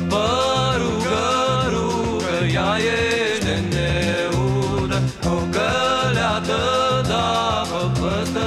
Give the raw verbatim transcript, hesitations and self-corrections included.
Rugă, rugă, ea ești de neudă, o căleată, da, fă